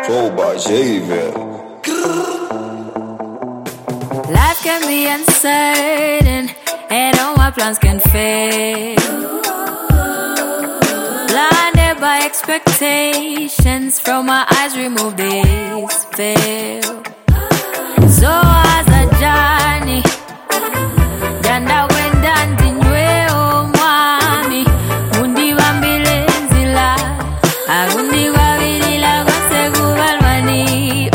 Life can be uncertain, and all my plans can fail. Blinded by expectations, from my eyes remove this veil. So as a journey, ganda wenda ndinwe o mwami, undi wambilenzila, agundi wabilila kwase kubalwani.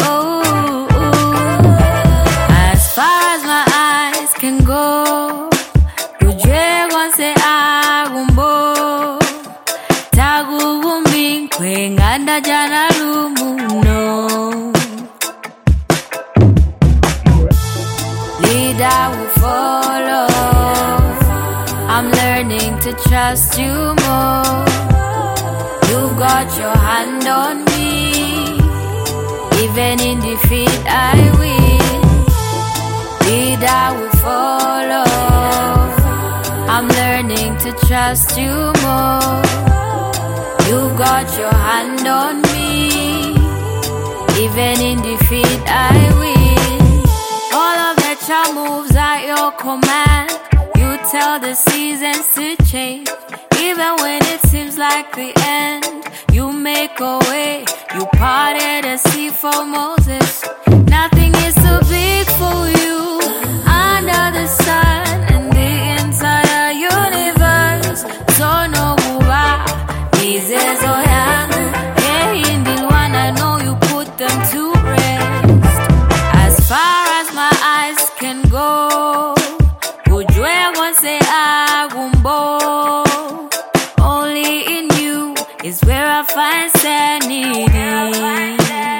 As far as my eyes can go, ujwe kwanse agumbo, tagugumbi kwenganda jana lumuno. I will follow. I'm learning to trust you more. You got your hand on me. Even in defeat I win. Lead, I will follow. I'm learning to trust you more. You got your hand on me. Even in defeat I win. All of your moves at your command. You tell the seasons to change. Even when it seems like the end, you make a way. You parted the sea for Moses. Nothing is too big for you. Under the sun and the entire universe. So no guba, this is Oyangu. Yeah, in the one I know you put them to rest. As far as my eyes can go, ujwe kwanse agumbo. Only in you is where I find sanity.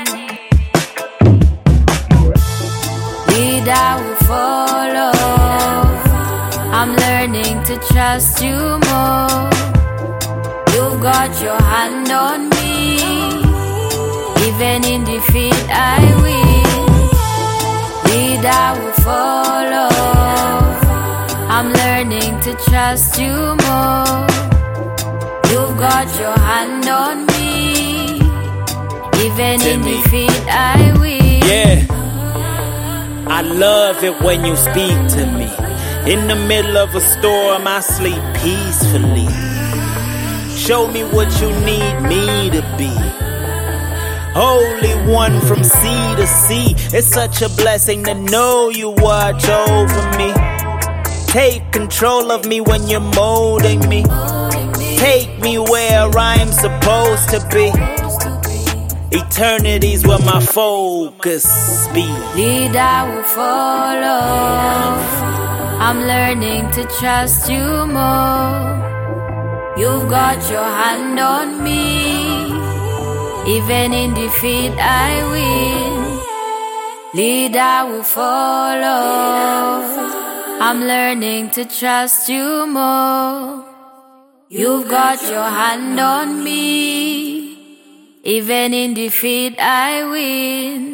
Lead, I will follow. I'm learning to trust you more. You've got your hand on me. Even in defeat I win. Lead, I will follow. I'm learning to trust you more. You've got your hand on me. Even in defeat I win. Yeah, I love it when you speak to me. In the middle of a storm, I sleep peacefully. Show me what you need me to be. Holy One from sea to sea. It's such a blessing to know you watch over me. Take control of me when you're molding me. Take me where I'm supposed to be. Eternity's where my focus be. Lead, I will follow. I'm learning to trust you more. You've got your hand on me. Even in defeat I win. Lead, I will follow. I'm learning to trust you more. You've got your hand on me. Even in defeat I win.